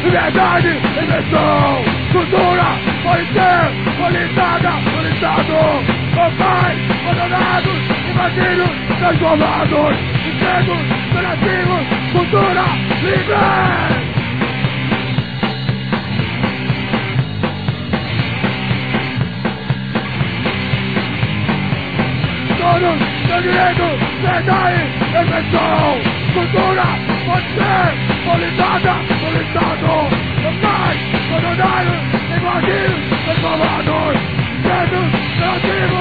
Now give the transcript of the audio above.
liberdade, invenção, cultura, pode ser, qualitada, qualitado, locais, abandonados, invadidos, transformados, empregos, donativos, cultura, livre! Todos têm direito, verdade, invenção, cultura, pode ser, qualitada, qualitado, locais, abandonados, invadidos, transformados, empregos, donativos,